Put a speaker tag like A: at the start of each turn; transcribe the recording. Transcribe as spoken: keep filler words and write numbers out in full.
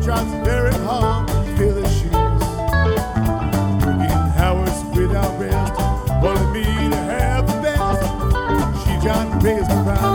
A: tries very hard to fill his shoes, working hours without rest, wanting me to have the best. She tried to raise my pride.